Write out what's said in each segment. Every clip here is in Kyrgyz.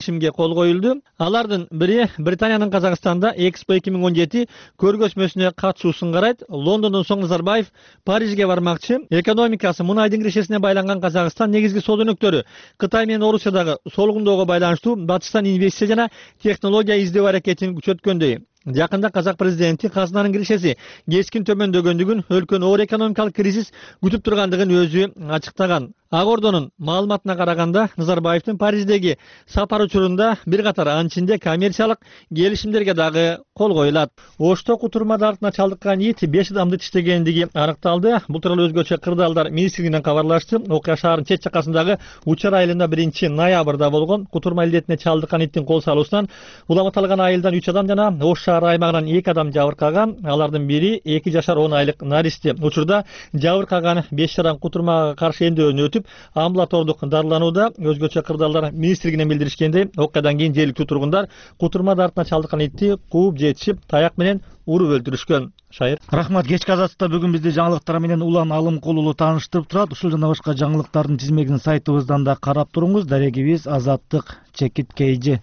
келишимге кол коюлду. Алардын бири Британиянын Казакстанда Экспо 2017 көргөзмөсүнө катышуусун карайт. Лондондон соң Назарбаев Парижге бармакчы. Экономикасы мунайдын киришесине байланган Казакстан негизги сол өнөктөрү Кытай менен Орусиядагы солгундоого байланыштуу Батыштан инвестиция жана технология издөө аракетин күчөткөндөй. Жакында казак президенти казынанын киришеси кескин төмөндөгөндүгүн, өлкөнү оор экономикалык кризис күтүп тургандыгын өзү ачыктаган. Ак Ордонун маалыматына караганда, Назарбаевдин Париждеги сапар учурунда бир катар анын ичинде коммерциялык келишимдерге дагы кол коюлат. Ошто кутурма дартына чалдыккан ит 5 адамды тиштегендиги аныкталды. Бул тууралуу өзгөчө кырдаалдар министрлигинен кабарлашты. Окуя шаардын чет жакасындагы Учар айылында 1-ноябрда болгон. Кутурма илдетине чалдыккан иттин кол салуусунан уламаталган айылдан 3 адам жана Ош шаар аймагынан 2 адам жабыркаган. Алардын бири 2 жашар 10 айлык наристи. Учурда жабыркаган 5 адам кутурмага каршы эмдөөдөн өтүп, амбулатордук дарыланууда. Өзгөчө кырдаалдар министрлигинен билдиришкендей, окуядан кийин жергиликтүү тургундар кутурма дартына чалдыккан итти кууп жетишип, таяк менен уруп өлтүрүшкөн. Шайыр. Рахмат. Кечки азаттыкта бүгүн бизди жаңылыктар менен Улан Алымкул уулу тааныштырып турат. Ушул жана башка жаңылыктардын тизмегин сайтыбыздан да карап туруңуз. Дарегибиз Азаттык Чекит Кейжи.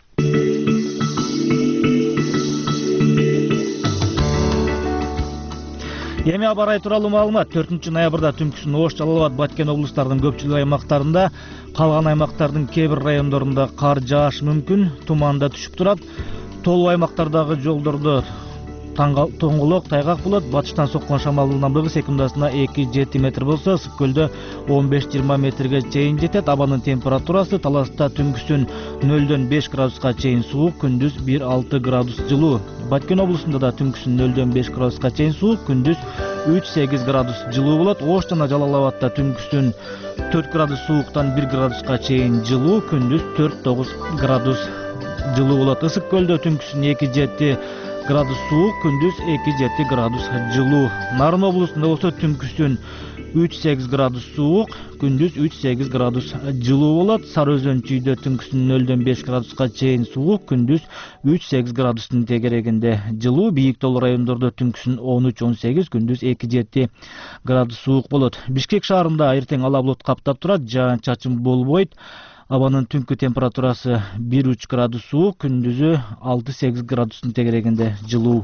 Эми аба ырайы тууралуу маалымат. 4-ноябрда түнкүсүн Ош, Жалал Абад, Баткен облустарынын көпчүлүк аймактарында, калган аймактардын кээ бир райондорунда кар жаашы мүмкүн, туман да түшүп турат. Толуу аймактардагы жолдордо тоңголок, тайгак болот. Батыштан соккон шамалдын ылдамдыгы секундасына 2-7 метр болсо, ысык көлдө 15-20 метрге чейин жетет. Абанын температурасы Таласта түнкүсүн 0-дөн 5 градуска чейин суук, күндүз 1-6 градус жылуу. Баткен облусунда да түнкүсүн 0-дөн 5 градуска чейин суук, күндүз 3-8 градус жылуу болот. Ош жана Жалал Абадта түнкүсүн 4 градус сууктан 1 градуска чейин жылуу, күндүз 4-9 градус жылуу болот. Ысык көлдө түнкүсүн 2-7 градус суук, күндүз 2-7 градус жылуу. Нарын облусунда болсо түнкүсүн 3-8 градус суук, күндүз 3-8 градус жылуу болот. Сары Өзөн чүйдө түнкүсүн 0-дөн 5 градуска чейин суук, күндүз 3-8 градустун тегерегинде жылуу. Бийик тоолуу райондордо түнкүсүн 13-18, күндүз 2-7 градус суук болот. Бишкек шаарында эртең ала булут каптап турат, жаан-чачын болбойт. Абанын түнкү температурасы 1-3 градус суук, күндүзү 6-8 градустун тегерегинде жылуу.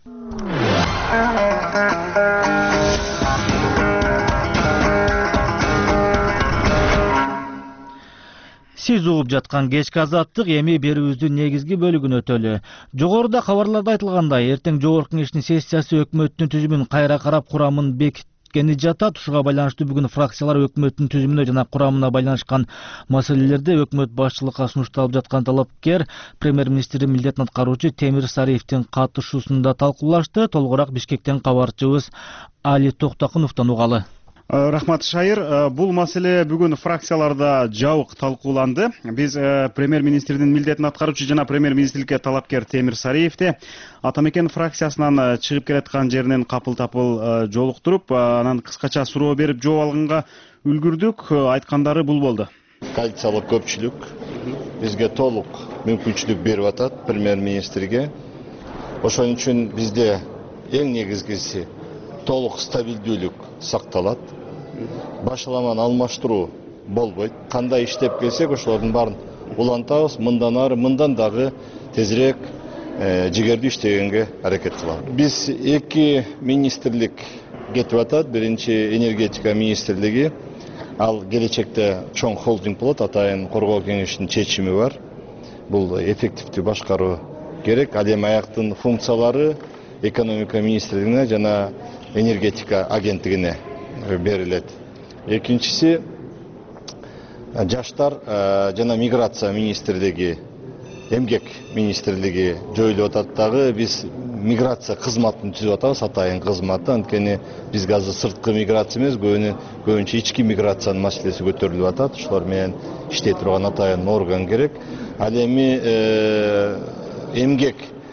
Сиз угуп жаткан кечки азаттык эми берүүбүздүн негизги бөлүгүнө өтөлү. Жогоруда кабарларда айтылгандай, эртең жогорку кеңештин сессиясы өкмөттүн түзүмүн кайра карап курамын бекиткени жатат. Ушуга байланыштуу бүгүн фракциялар өкмөттүн түзүмүнө жана курамына байланышкан маселелерде өкмөт башчылыкка сунушталып жаткан талапкер премьер-министрдин милдетин аткаруучу Темир Сариевдин катышуусунда талкуулашты. Толугураак Бишкектен кабарчыбыз Али Токтакуновдон угалы. Рахмат, Шайыр. Бул маселе бүгүн фракцияларда жабык талкууланды. Биз премьер-министрдин милдетин аткаруучу жана премьер-министрликке талапкер Темир Сариевди Ата Мекен фракциясынан чыгып келаткан жеринен капыл-тапыл жолуктуруп, анан кыскача суроо берип жооп алганга үлгүрдүк. Айткандары бул болду. Коалициялык көпчүлүк бизге толук мүмкүнчүлүк берип атат премьер-министрге. Ошон үчүн бизде эң негизгиси толук стабилдүүлүк сакталат. Башаламаны алмаштыруу болбойт. Кандай иштеп келсек, ошолордун баарын улантабыз. Мындан ары, мындан дагы тезирээк жигердүү иштегенге аракет кылабыз. Биз 2 министрлик кетип атат. Биринчи энергетика министрлиги. Ал келечекте чоң холдинг болот. Атайын коргоо кеңешинин чечими бар. Бул эффективдүү башкаруу керек. Ал эми аяктын функциялары экономика министрлигине жана энергетика агенттигине берилет. Экинчиси жаштар жана миграция министрлиги, эмгек министрлиги жоюлуп атат дагы. Биз миграция кызматын түзүп атабыз, атайын кызматы. Анткени бизге азыр сырткы миграция эмес, көбүнчө ички миграциянын маселеси көтөрүлүп атат. Ошолор менен иштей турган атайын орган керек. Ал эми эмгек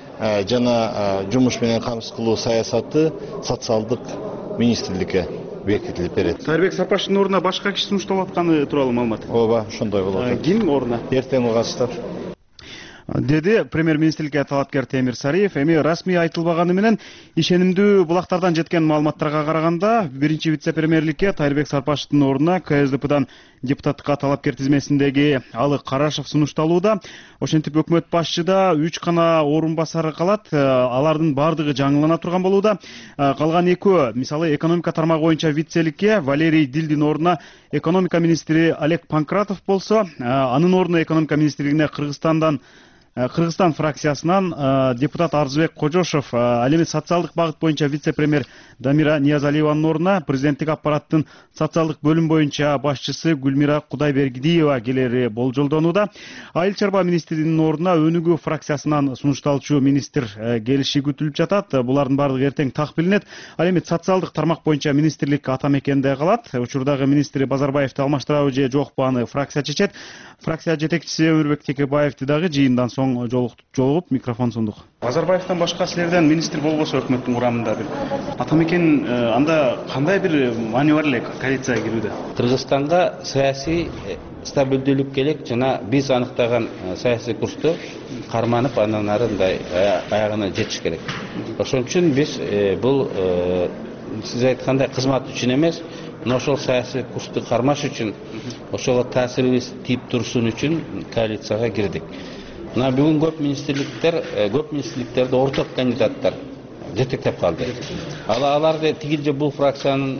жана жумуш менен камсыз кылуу саясаты социалдык министрликке бекитилип берет. Тайырбек Сапаштын ордуна башка киши сунушталып атканы тууралуу маалымат. Ооба, ошондой болот. Ким ордуна? Эртең угасыздар. деди премьер министрликке талапкер Темир Сариев. Эми расмий айтылбаганы менен ишенимдүү булактардан жеткен маалыматтарга караганда биринчи вице-премьерликке Тайырбек Сарпашевдин ордуна КСДПдан депутаттыкка талапкер тизмесиндеги Алы Карашев сунушталууда. Ошентип өкмөт башчыда 3 гана орун басары калат. Алардын бардыгы жаңылана турган болууда. Калган экөө, мисалы экономика тармагы боюнча вицеликке Валерий Дилдин ордуна экономика министри Олег Панкратов болсо, анын ордуна экономика министрлигине Кыргызстан фракциясынан депутат Арзыбек Кожошов, ал эми социалдык багыт боюнча вице-премьер Дамира Ниязалиеванын ордуна президенттик аппараттын социалдык бөлүм боюнча башчысы Гүлмира Кудайбергидиева келери болжолдонууда. Айыл чарба министринин ордуна Өнүгүү фракциясынан сунушталчу министр келиши күтүлүп жатат. Булардын бардыгы эртең так билинет. Ал эми социалдык тармак боюнча министрлик ата мекенде калат. Учурдагы министри Базарбаевди алмаштырабы же жокпу аны фракция чечет. Фракция жетекчиси Өмүрбек Текебаевди дагы жыйындан соң жолугуп микрофон сундук. Базарбаевден башка силерден министр болбосо өкмөттүн курамында бир ата мекен анда кандай бир маневр эле коалицияга кирүүдө? Кыргызстанга саясий стабилдүүлүк керек жана биз аныктаган саясий курсту карманып андан ары мындай аягына жетиш керек. Ошон үчүн биз бул сиз айткандай кызмат үчүн эмес, ошол саясий курсту кармаш үчүн, ошого таасирибиз тийип турушун үчүн коалицияга кирдик. Мына бүгүн көп министрликтерде орток кандидаттар жетектеп калды. Аларды тигилже бул фракциянын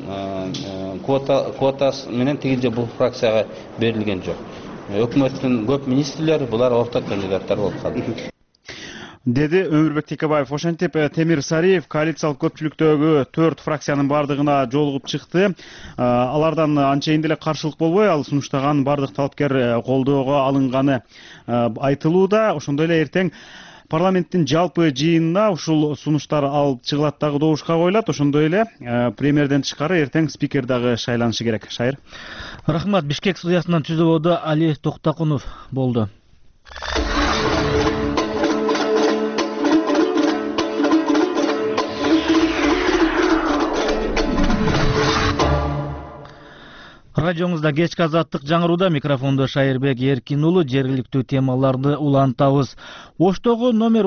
квотасы менен тигилже бул фракцияга берилген жок. Өкмөттүн көп министрлери булар орток кандидаттар болуп калды. Деди Өмүрбек Текебаев. Ошентип Темир Сариев коалициялык көпчүлүктөгү 4 фракциянын бардыгына жолугуп чыкты. Алардан анчейин деле каршылык болбой, ал сунуштаган бардык талапкер колдоого алынганы айтылууда. Ошондой эле эртең парламенттин жалпы жыйынына ушул сунуштар алып чыгылат дагы добушка коюлат. Ошондой эле премьерден тышкары эртең спикер дагы шайланышы керек. Шайыр. Рахмат. Бишкек студиясынан түзүүдө Али Токтакунов болду. Радиоңузда кечки азаттык жаңырууда, микрофондо Шайырбек Эркин уулу. Жергиликтүү темаларды улантабыз. Оштогу номер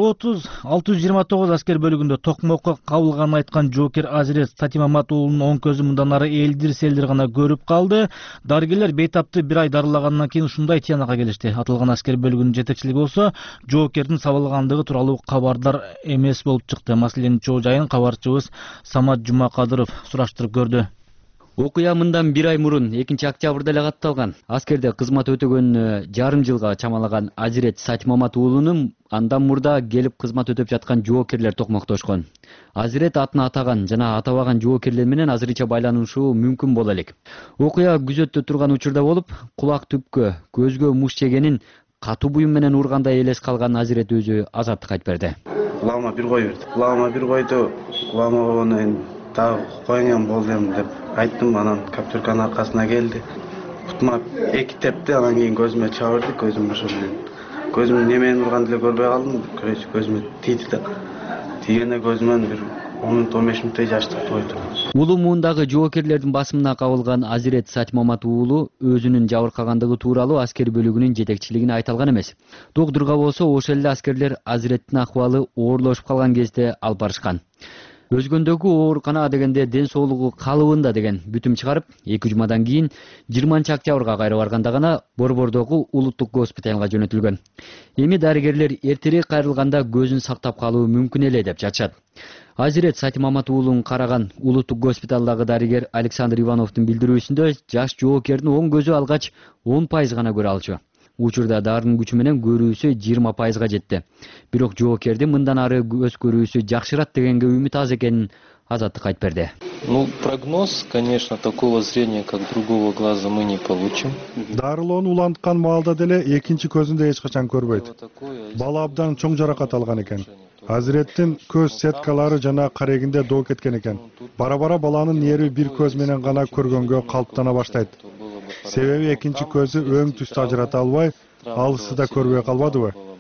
30-629 аскер бөлүгүндө токмокко кабылганын айткан жоокер Азирет Сатимамат уулунун оң көзү мындан ары элдир-селдир гана көрүп калды. Дарыгерлер бейтапты 1 ай дарылагандан кийин ушундай тиянакка келишти. Атылган аскер бөлүгүнүн жетекчилиги болсо жоокердин сабалгандыгы тууралуу кабардар эмес болуп чыкты. Маселенин чоо жайын кабарчыбыз Самат Жумакадыров сураштырып көрдү. Окуя мындан 1 ай мурун 2-октябрда эле катталган. Аскерде кызмат өтөгөнүнө жарым жылга чамалаган Азирет Сатимамат уулунун андан мурда келип кызмат өтөп жаткан жоокерлер токмоктошкон. Азирет атын атаган жана атабаган жоокерлер менен азырынча байланышуу мүмкүн боло элек. Окуя күзөттө турган учурда болуп, кулак түпкө, көзгө муш жегенин катуу буюм менен ургандай элес калган Азирет өзү азаттык айтып берди. Кулагыма бир кой берди. Кулагыма бир койду. Кулагыма койгондон дагы коюңан болдум деп айттым. Анан каптюрканын аркасына келди. Бутума 2 тепти, анан кийин көзүмө чабырды. Көзүм ошо менен. Көзүм немени урганды эле көрбөй калдым. Көзүмө тийди да. Тийгенде көзүмөн бир 10-15 мүнөттөй жаш чыгып койду. Улуу муундагы жоокерлердин басымына кабылган Азирет Сатимамат уулу өзүнүн жабыркагандыгы тууралуу аскер бөлүгүнүн жетекчилигине айта алган эмес. Доктурга болсо ошол эле аскерлер Азиреттин акыбалы оорлошуп калган кезде алып барышкан. Өзгөндөгү оорукана дегенде ден соолугу калыбында деген бүтүм чыгарып, 2 жумадан кийин 20-октябрга кайра барганда гана Борбордогу улуттук госпиталга жөнөтүлгөн. Эми дарыгерлер эртерээк кайрылганда көзүн сактап калуу мүмкүн эле деп жатышат. Азирет Сатимамат уулун караган улуттук госпиталдагы дарыгер Александр Ивановдун билдирүүсүндө жаш жоокердин оң көзү алгач 10% гана көрө алчу. Учурда дарынын күчү менен көрүүсү 20%га жетти. Бирок жоокердин мындан ары көз көрүүсү жакшырат дегенге үмүт аз экенин азаттык айтып берди. Прогноз, конечно, такого зрения, как другого глаза, мы не получим. Дарылоону уланткан маалда деле экинчи көзүндө эч качан көрбөйт. Бала абдан чоң жаракат алган экен. Азиреттин көз сеткалары жана карегинде доо кеткен экен. Бара-бара баланын ээри бир көз менен гана көргөнгө калыптана баштайт. Себеби экинчи көзү өң түстү ажырата албай, алысты да көрбөй калбадыбы?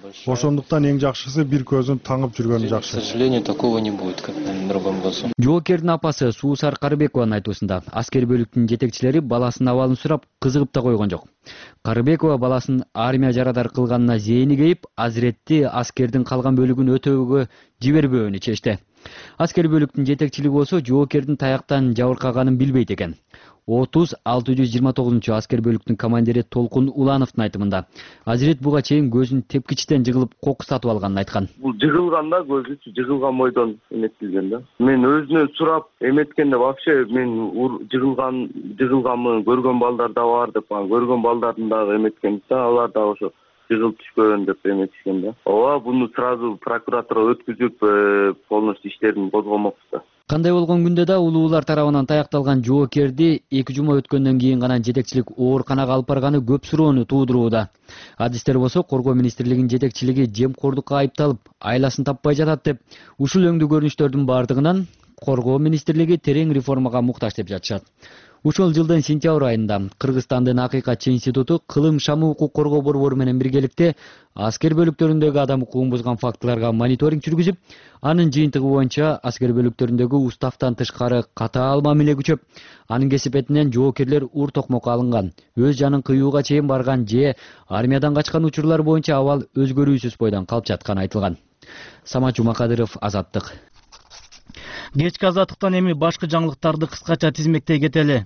Ошондуктан эң жакшысы бир көзүн таңып жүргөнү К жакшы. сожалению, такого не будет, как в другом году. Жоокердин апасы Суусар Карыбекованын айтуусунда аскер бөлүктүн жетекчилери баласынын абалын сурап кызыгып да койгон жок. Карыбекова баласынын армия жарадар кылганына зээни кейип, Азиретти аскердин калган бөлүгүн өтөөгө жибербөөнү чечти. Аскер бөлүктүн жетекчилиги болсо жоокердин таяктан жабыркаганын билбейт экен. 30-629 аскер бөлүктүн командири Толкун Улановдун айтымында Азирет буга чейин көзүн тепкичтен жыгылып кокус сатып алганын айткан. Бул жыгылганда көзү жыгылган бойдон эметилген да. Мен өзүнөн сурап эметкенде вообще мен жыгылганмын көргөн балдар да бар деп, көргөн балдардын дагы эметкен да, алар да ошо жыгылып түшкөн деп эметишкен да. Ооба, буну сразу прокуратурага өткүзүп, полностью иштерин козгомокпуз да. Кандай болгон күндө да улуулар тарабынан таякталган жоокерди 2 жума өткөндөн кийин гана жетекчилик ооруканага алып барганы көп суроону туудурууда. Адистер болсо Коргоо министрлигинин жетекчилиги жемкордукка айыпталып, айласын таппай жатат деп, ушул өңдүү көрүнүштөрдүн бардыгынан Коргоо министрлиги терең реформага муктаж деп жатышат. Ушул жылдын сентябрь айында Кыргызстандын Акыйкатчы институту кылым шамы укук коргоо борбору менен биргеликте аскер бөлүктөрүндөгү адам укугун бузган фактыларга мониторинг жүргүзүп, анын жыйынтыгы боюнча аскер бөлүктөрүндөгү устафтан тышкары катаал мамиле күчөп, анын кесипетинен жоокерлер ур токмокко алынган, өз жанын кыюуга чейин барган же армиядан качкан учурлар боюнча абал өзгөрүүсүз бойдон калып жатканы айтылган. Самат Жумакадыров, Азаттык. Кечки Азаттыктан эми башкы жаңылыктарды кыскача тизмектей кетели.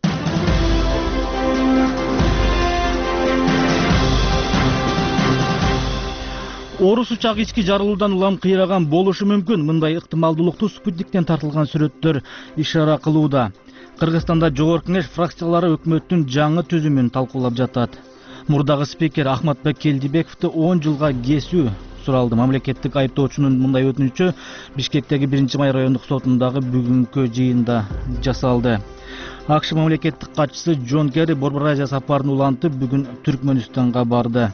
Орус учагы ички жарылуудан улам кыйраган болушу мүмкүн. Мындай ыктымалдуулукту спутниктен тартылган сүрөттөр ишара кылууда. Кыргызстанда жогорку кеңеш фракциялары өкмөттүн жаңы түзүмүн талкуулап жатат. Мурдагы спикер Ахматбек Келдибековду 10 жылга кесүү суралды. Мамлекеттик айыптоочунун мындай өтүнүчү Бишкектеги 1-май райондук сотундагы бүгүнкү жыйында жасалды. АКШ мамлекеттик катчысы Джон Керри Борбор Азия сапарын улантып, бүгүн Түркмөнстанга барды.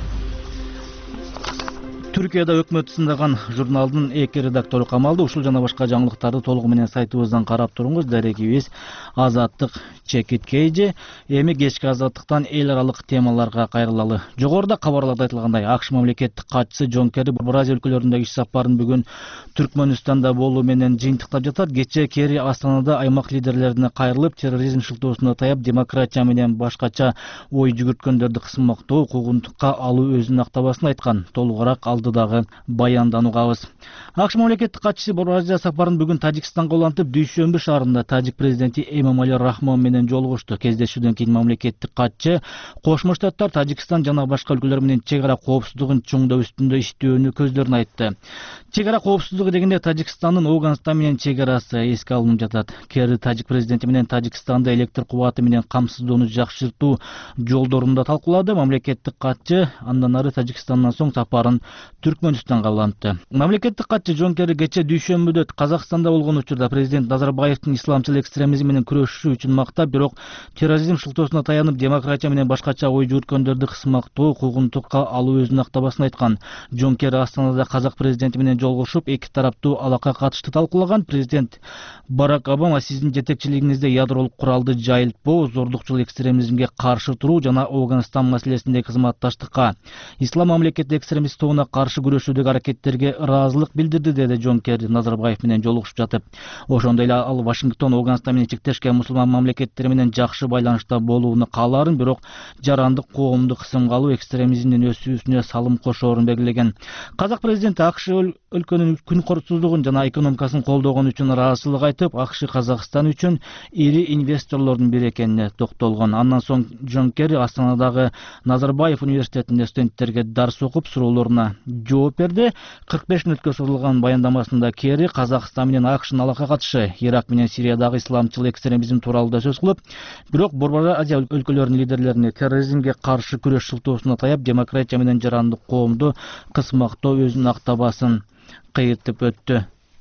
Түркияда өкмөт сындаган журналдын 2 редактору камалды. Ушул жана башка жаңылыктарды толугу менен сайтыбыздан карап туруңуз. Дарегибиз Азаттык чекиткейже. Эми кечки Азаттыктан эл аралык темаларга кайрылалы. Жогоруда кабарларда айтылгандай, АКШ мамлекеттик катчысы Джон Керри Борбор Азия өлкөлөрүндөгү иш сапарын бүгүн Түркмөнстанда болуу менен жыйынтыктап жатат. Кечээ Керри Астанада аймак лидерлерине кайрылып, терроризм шылтоосуна таяп, демократия менен башкача ой жүгүрткөндөрдү кысмактоо, укугунтукка алуу өзүнүн актабасын айткан. Толугураак дагы баяндануугабыз. АКШ мамлекеттик катчысы Борбор Азия сапарын бүгүн Тажикстанга улантып, Дүйшөмбү шаарында тажик президенти Эмомали Рахмон менен жолугушту. Кездешүүдөн кийин мамлекеттик катчы Кошмо Штаттар, Тажикстан жана башка өлкөлөр менен чек ара коопсуздугун чоңдоо үстүндө иштөөнү көздөрүн айтты. Чек ара коопсуздугу дегенде Тажикстандын Ауганстан менен чек арасы эске алынып жатат. Керри тажик президенти менен Тажикстанда электр кубаты менен камсыздоону жакшыртуу жолдорун да талкуулады. Мамлекеттик катчы андан ары Тажикстандан соң сапарын Түркмөнстанга улантты. Мамлекеттик катчы Джон Керри кечээ Дүйшөмбүдө Казакстанда болгон учурда президент Назарбаевдин исламчыл экстремизм менен күрөшүшү үчүн мактап, бирок терроризм шылтоосуна таянып, демократия менен башкача ой жүгүрткөндөрдү кысмактоо, укугунтукка алуу өзүнүн актабасын айткан. Джон Керри Астанада казак президенти менен жолугушуп, эки тараптуу алака катышты талкуулаган. Президент Барак Обама сиздин жетекчилигиңизде ядролук куралды жайылтпоо, зордукчул экстремизмге каршы туруу жана Ауганстан маселесиндеги кызматташтыкка, ислам мамлекети экстремист тобуна каршы күрөшүүдөгү аракеттерге ыраазылык билдирди, деди Джон Керри Назарбаев менен жолугушуп жатып. Ошондой эле ал Вашингтон Ауганстан менен чектешкен мусулман мамлекеттери менен жакшы байланышта болууну каалаарын, бирок жарандык коомду кысымга алуу экстремизмдин өсүүсүнө салым кошоорун белгилеген. Казак президенти АКШ өлкөнүн күн корсуздугун жана экономикасын колдогон үчүн ыраазычылык айтып, АКШ Казакстан үчүн ири инвесторлордун бири экенине токтолгон. Андан соң Джон Керри Астанадагы Назарбаев университетинде студенттерге дарс окуп, суроолоруна жооп берди. 45 мүнөткө созулган баяндамасында Керри Казакстан менен АКШнын алака катышы, Ирак менен Сириядагы исламчыл экстремизм тууралуу да сөз кылып, бирок Борбор Азия өлкөлөрүнүн лидерлерине терроризмге каршы күрөш шылтоосуна таяп, демократия менен жарандык коомду кысмактоо өзүнүн актабасын кыйытып өттү.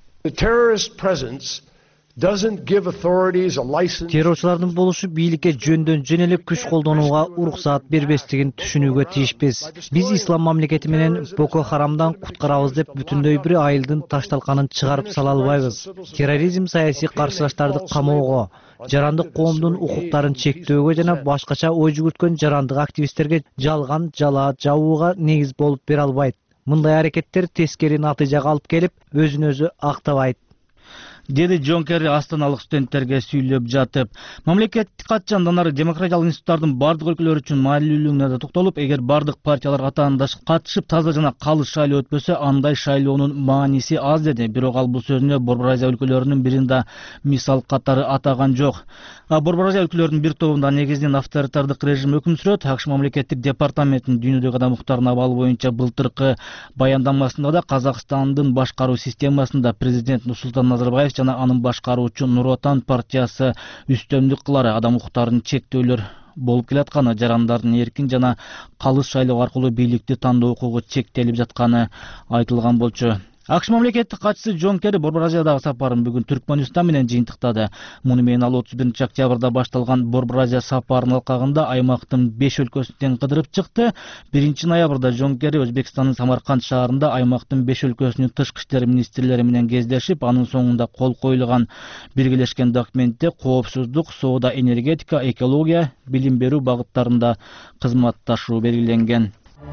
Террорчулардын болушу бийликке жөндөн жөн эле күч колдонууга уруксаат бербестигин түшүнүүгө тийишпиз. Биз ислам мамлекети менен Боко Харамдан куткарабыз деп бүтүндөй бир айылдын ташталканын чыгарып сала албайбыз. Терроризм саясий каршылаштарды камоого, жарандык коомдун укуктарын чектөөгө жана башкача ой жүгүрткөн жарандык активисттерге жалган жала жабууга негиз болуп бере албайт. Мындай аракеттер тескери натыйжага алып келип, өзүн өзү актабайт, деди Джон Керри астаналык студенттерге сүйлөп жатып. Мамлекеттик катчы андан ары демократиялык институттардын бардык өлкөлөр үчүн маанилүүлүгүнө да токтолуп, эгер бардык партиялар катарында катышып таза жана калыс шайлоо өтпөсө, андай шайлоонун мааниси аз деди. Бирок ал бул сөзүнө Борбор Азия өлкөлөрүнүн бирин да мисал катары атаган жок. Борбор Азия өлкөлөрүнүн бир тобунда негизинен авторитардык режим өкүм сүрөт. АКШ мамлекеттик департаментинин дүйнөдөгү адам укуктарынын абалы боюнча былтыркы баяндамасында да Казакстандын башкаруу системасында президент Нурсултан Назарбаев жана анын башкаруучу Нур Отан партиясы үстөмдүк кылары, адам укуктарын чектөөлөр болуп келатканы, жарандардын эркин жана калыс шайлоо аркылуу бийликти тандоо укугу чектелип жатканы айтылган болчу. АКШ мамлекеттик катчысы Джон Керри Борбор Азиядагы сапарын бүгүн Түркмөнстан менен жыйынтыктады. Муну менен ал 31-октябрда башталган Борбор Азия сапарынын алкагында аймактын 5 өлкөсүн кыдырып чыкты. 1-ноябрда Джон Керри Өзбекстандын Самарканд шаарында аймактын 5 өлкөсүнүн тышкы иштер министрлери менен кездешип, анын соңунда кол коюлган биргелешкен документте коопсуздук, соода, энергетика, экология, билим берүү багыттарында кызматташуу белгиленген.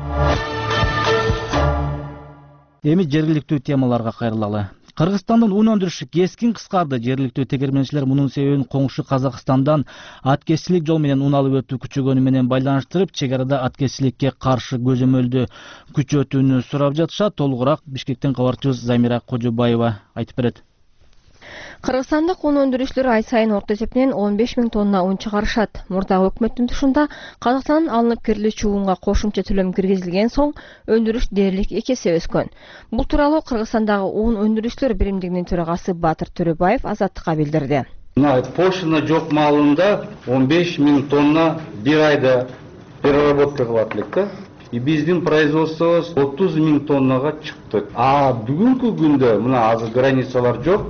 Эми жергиликтүү темаларга кайрылалы. Кыргызстандын ун өндүрүшү кескин кыскарды. Жергиликтүү тегерменчилер мунун себебин коңшу Казакстандан аткезчилик жол менен ун алып өтүү күчөгөнү менен байланыштырып, чек арада аткезчиликке каршы көзөмөлдү күчөтүүнү сурап жатышат. Толугураак Бишкектен кабарчыбыз Замира Кожобаева айтып берет. Кыргызстандык ун өндүрүүчүлөр ай сайын орто эсептен 15 000 тонна ун чыгарышат. Мурдагы өкмөттүн тушунда Казакстандан алынып кирилүүчү унга кошумча төлөм киргизилген соң өндүрүш дээрлик 2 эсе өскөн. Бул тууралуу Кыргызстандагы ун өндүрүүчүлөр биримдигинин төрагасы Батыр Төрөбаев Азаттыкка билдирди. Пошлина жок маалында 15 000 тонна бир айда переработка кылат элек да. И биздин производствобуз 30 000 тоннага чыкты. А бүгүнкү күндө мына азыр границалар жок,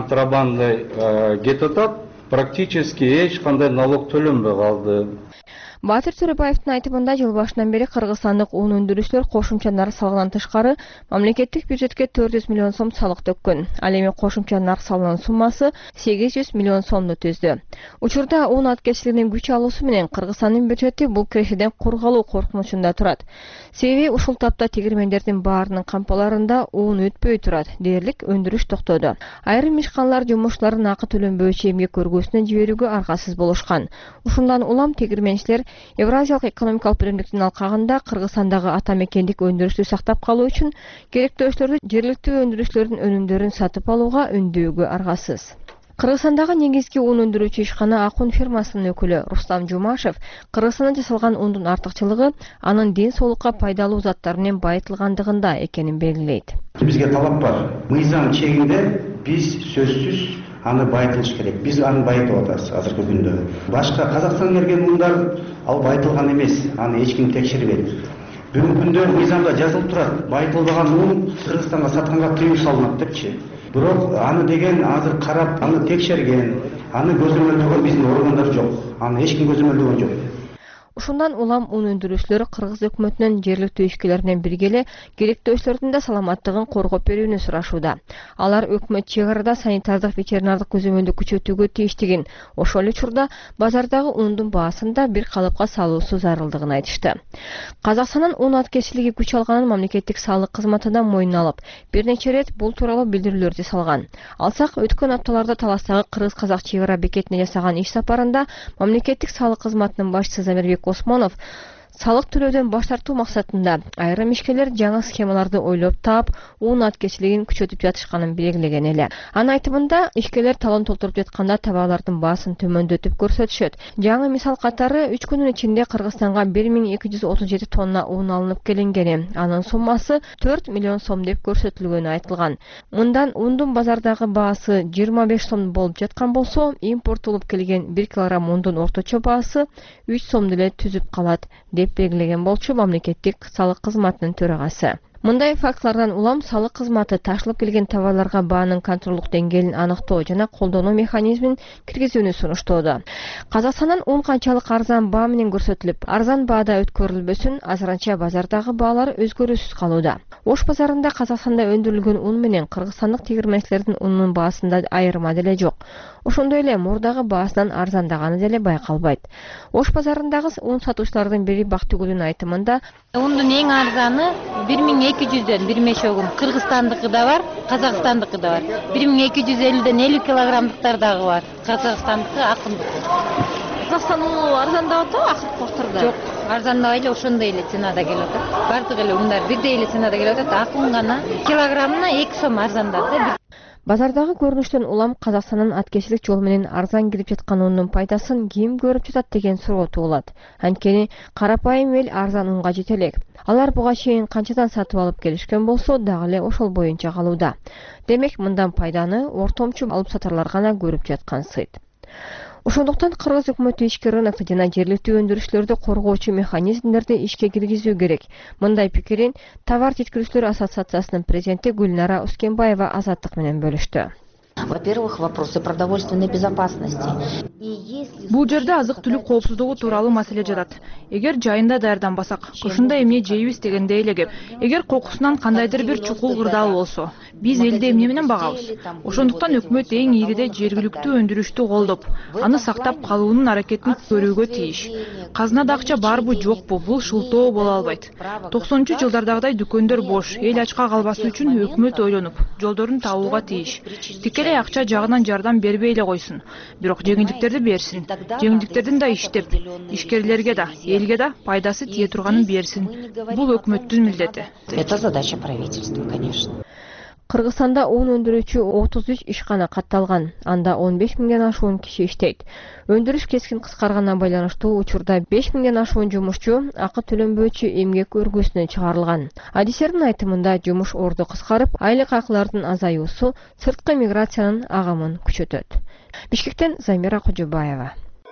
контрабанда кетип атат, практически эч кандай налог төлөнбөй калды. Батыр Төрөбаевдин айтымында жыл башынан бери кыргызстандык ун өндүрүүчүлөр кошумча нарк салыгынан тышкары мамлекеттик бюджетке 400 миллион сом салык төккөн. Ал эми кошумча нарк салынын суммасы 800 миллион сомду түздү. Учурда ун аткезчилигинин күч алуусу менен Кыргызстандын бюджети бул кирешеден корголуу коркунучунда турат. Себеби ушул тапта тегермендердин баарынын кампаларында ун өтпөй турат. Дээрлик өндүрүш токтоду. Айрым ишканалар жумушчулардын акы төлөнбөйчү эмгек көргөсүнө жиберүүгө аргасыз болушкан. Ушундан улам тегерменчилер Евразиялык экономикалык биримдиктин алкагында Кыргызстандагы ата мекендик өндүрүштү сактап калуу үчүн керектөөчүлөрдү жергиликтүү өндүрүүчүлөрдүн өнүмдөрүн сатып алууга үндөөгө аргасыз. Кыргызстандагы негизги ун өндүрүүчү ишкана Акун фирмасынын өкүлү Рустам Жумашев Кыргызстанда жасалган ундун артыкчылыгы анын ден соолукка пайдалуу заттар менен байытылгандыгында экенин белгилейт. Бизге талап бар. Мыйзам чегинде биз сөзсүз аны байытылыш керек. Биз аны байытып атабыз азыркы күндө. Башка Казакстандан келген ундар ал байытылган эмес. Аны эч ким текшербейт. Бүгүнкү күндө мыйзамда жазылып турат. Байытылбаган ун Кыргызстанга сатканга тыюу салынат депчи. Бирок аны деген азыр карап, аны текшерген, аны көзөмөлдөгөн биздин органдар жок. Аны эч ким көзөмөлдөгөн жок. Ушундан улам ун өндүрүүчүлөр Кыргыз өкмөтүнөн жергиликтүү ишкерлер менен бирге эле керектөөчүлөрдүн да саламаттыгын коргоп берүүнү сурашууда. Алар өкмөт чек арада санитардык ветеринардык көзөмөлдү күчөтүүгө тийиштигин, ошол эле учурда базардагы ундун баасын да бир калыпка салуусу зарылдыгын айтышты. Казакстандын ун аткезчилиги күч алганын мамлекеттик салык кызматы да мойнуна алып, бир нече ирет бул тууралуу билдирүүлөрдү салган. Алсак, өткөн апталарда Таластагы кыргыз-казак чек ара бекетине жасаган иш сапарында мамлекеттик салык кызматынын башчысы Замирбек Осмонов салык төлөөдөн баш тартуу максатында айрым ишкерлер жаңы схемаларды ойлоп таап, ун аткезчилигин күчөтүп жатышканын белгилеген эле. Анын айтымында, ишкерлер талон толтуруп жатканда товарлардын баасын төмөндөтүп көрсөтүшөт. Жаңы мисал катары 3 күнүн ичинде Кыргызстанга 1237 тонна ун алынып келингени, анын суммасы 4 миллион сом деп көрсөтүлгөнү айтылган. Мындан ундун базардагы баасы 25 сом болуп жаткан болсо, импорттолуп келген 1 килограмм ундун орточо баасы 3 сомду эле түзүп калат деп белгилеген болчу мамлекеттик салык кызматынын төрагасы. Мындай фактылардан улам салык кызматы ташылып келген товарларга баанын контролдук деңгээлин аныктоо жана колдонуу механизмин киргизүүнү сунуштоодо. Казакстандан ун канчалык арзан баа менен көрсөтүлүп, арзан баада өткөрүлбөсүн, азырынча базардагы баалар өзгөрүүсүз калууда. Ош базарында Казакстанда өндүрүлгөн ун менен кыргызстандык тегирменчилердин унунун баасында айырма деле жок. Ошондой эле мурдагы баасынан арзандаганы деле байкалбайт. Ош базарындагы ун сатуучулардын бири Бактыгүлдүн айтымында ундун эң арзаны 1200дөн бир мешогун. Кыргызстандыкы да бар, Казакстандыкы да бар. 1250ден 50 килограммдыктар дагы бар. Казакстандыкы акындыкы. Казакстан уну арзандап атабы акыркы убактарда? Жок, арзандабай эле ошондой эле ценада келип атат. Бардык эле ундар бирдей эле ценада келип атат. Акын гана килограммына 2 сом арзандады. Базардагы көрүнүштөн улам Казакстандын аткечилик жол менен арзан кирип жаткан унун пайдасын ким көрүп жатат деген суроо туулат. Анткени карапайым эл арзан унга жете элек. Алар буга чейин канчадан сатып алып келишкен болсо, дагы эле ошол боюнча калууда. Демек, мындан пайданы ортомчу алып сатарлар гана көрүп жаткансыйт. Ошондуктан кыргыз өкмөтү ички рынокто жана жергиликтүү өндүрүшчүлөрдү коргоочу механизмдерди ишке киргизүү керек. Мындай пикирин Товар жеткирүүчүлөр ассоциациясынын президенти Гүлнара Ускенбаева Азаттык менен бөлүштү. Во-первых, вопросы продовольственной безопасности. Бул жерде азык-түлүк коопсуздугу тууралуу маселе жатат. Эгер жайында даярданбасак, кышында эмне жейбиз дегендей эле кеп. Эгер кокусунан кандайдыр бир чукул кырдаал болсо, биз элди эмне менен багабыз? Ошондуктан өкмөт эң ийриде жергиликтүү өндүрүштү колдоп, аны сактап калуунун аракетин көрүүгө тийиш. Казынада акча барбы жокпу, бул шылтоо боло албайт. 90-жылдардагыдай дүкөндөр бош, эл ачка калбасы үчүн өкмөт ойлонуп, жолдорун табууга тийиш. Тикелей акча жагынан жардам бербей эле койсун. Бирок жеңилдиктерди берсин. Жеңилдиктердин да иштеп, ишкерлерге да, элге да пайдасы тие турганын берсин. Бул өкмөттүн милдети. Это задача правительства, конечно. Кыргызстанда un өндүрүүчү 33 ишкана катталган. Анда 15 миңден ашуун киши иштейт. Өндүрүш кескин кыскарганына байланыштуу учурда 5 миңден ашуун жумушчу акы төлөнбөөчү эмгек өргөсүнө чыгарылган. Адистердин айтымында жумуш орду кыскарып, айлык акылардын азаюусу сырткы миграциянын агымын күчөтөт. Бишкектен Замира Кожобаева.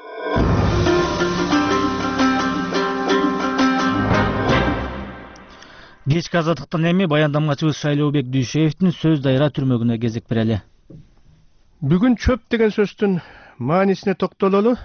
Кечки азаттыктан эми баяндамачыбыз Шайлообек Дүйшеевдин сөз дайра түрмөгүнө кезек берели. Бүгүн чөп деген сөздүн маанисине токтололу.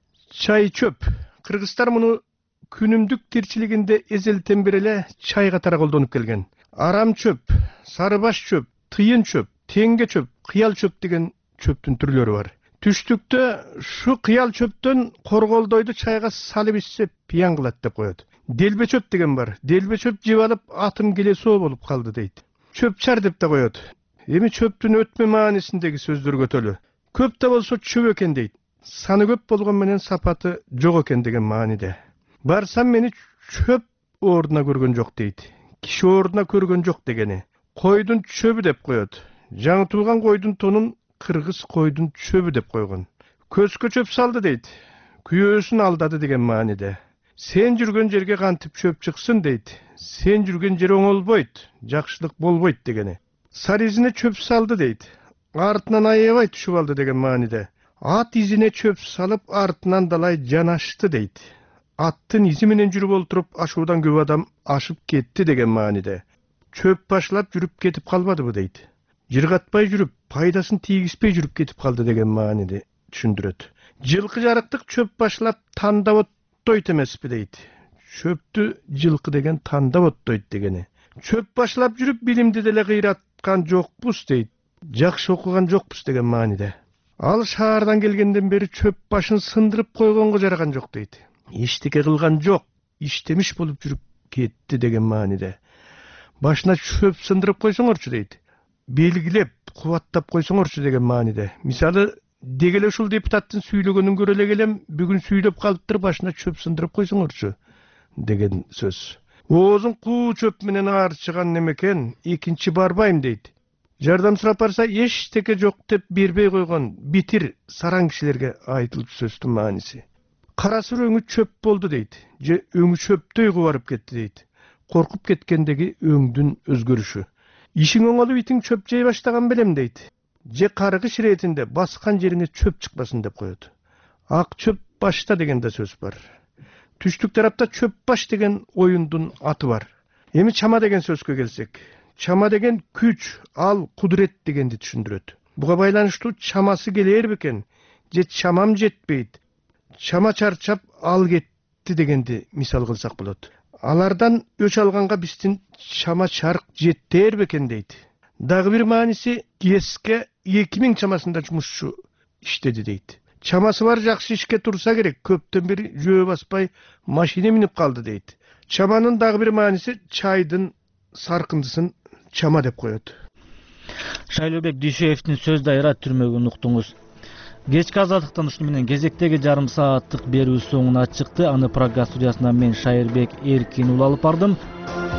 Чай чөп. Кыргыздар муну күнүмдүк тирчилигинде эзелтен бери эле чай катары колдонуп келген. Арам чөп, сарыбаш чөп, тыйын чөп, теңге чөп, кыял чөп деген чөптүн түрлөрү бар. Түштүктө шу кыял чөптөн корголдойду чайга салып ичсе пиян кылат деп коет. Делбе чөп деген бар. Делбе чөп жеп алып атым келесоо болуп калды дейт. Чөпчар деп да коет. Эми чөптүн өтмө маанисиндеги сөздөр көтөлү. Көп да болсо чөп экен дейт. Саны көп болгон менен сапаты жок экен деген мааниде. Барсам мени чөп ордуна көргөн жок дейт. Киши ордуна көргөн жок дегени. Койдун чөбү деп коет. Жаңы туулган койдун тонун кыргыз койдун чөбү деп койгон. Көзгө чөп салды дейт. Күйөөсүн алдады деген мааниде. Сен жүргөн жерге кантип чөп чыксын дейт. Сен жүргөн жер оңолбойт, жакшылык болбойт дегени. Сар изине чөп салды дейт. Артынан аябай түшүп алды деген мааниде. Ат изине чөп салып артынан далай жанашты дейт. Аттын изи менен жүрүп олтуруп ашуудан көп адам ашып кетти деген мааниде. Чөп башлап жүрүп кетип калбадыбы дейт. Жыргатпай жүрүп, пайдасын тийгизбей жүрүп кетип калды деген мааниде түшүндүрөт. Жылкы жарыктык чөп башлап тандап оттойт эмеспи дейт. Чөптү жылкы деген тандап оттойт дегени. Чөп башлап жүрүп билимди деле кыйраткан жокпуз дейт. Жакшы окуган жокпуз деген мааниде. Ал шаардан келгенден бери чөп башын сындырып койгонго жараган жок дейт. Эчтеке кылган жок, иштемиш болуп жүрүп кетти деген мааниде. Башына чөп сындырып койсоңорчу дейт. Белгилеп, кубаттап койсоңорчу деген мааниде. Мисалы, дегеле ушул депутаттын сүйлөгөнүн көрө эле келем, бүгүн сүйлөп калыптыр, башына чөп сындырып койсоңорчу деген сөз. Оозун куу чөп менен аарчыган немекен, экинчи барбайм дейт. Жардам сурап барса, эчтеке жок деп бербей койгон битир сараң кишилерге айтылып сөздүн мааниси. Кара сур өңү чөп болду дейт. Же өңү чөптөй кубарып кетти дейт. Коркуп кеткендеги өңдүн өзгөрүшү. Ишиң оңолуп итиң чөп жей баштаган белем дейт. Же каргыш иретинде баскан жериңе чөп чыкпасын деп коет. Ак чөп башта деген да сөз бар. Түштүк тарапта чөп баш деген оюндун аты бар. Эми чама деген сөзгө келсек, чама деген күч, ал кудурет дегенди түшүндүрөт. Буга байланыштуу чамасы келер бекен, же чамам жетпейт. Чама чарчап ал кетти дегенди мисал кылсак болот. Алардан өч алганга биздин чама чарк жетер бекен дейт. Дагы бир мааниси КСке 2000 чамасында жумушчу иштеди дейт. Чамасы бар жакшы ишке турса керек, көптөн бери жөө баспай машина минип калды дейт. Чаманын дагы бир мааниси чайдын саркындысын чама деп коет. Шайлообек Дүйшөевдин сөз дайыра түрмөгүн уктуңуз. Кечки азаттыктан ушуну менен кезектеги жарым сааттык берүү соңуна чыкты. Аны Прага студиясынан мен Шайырбек Эркин уулу алып бардым.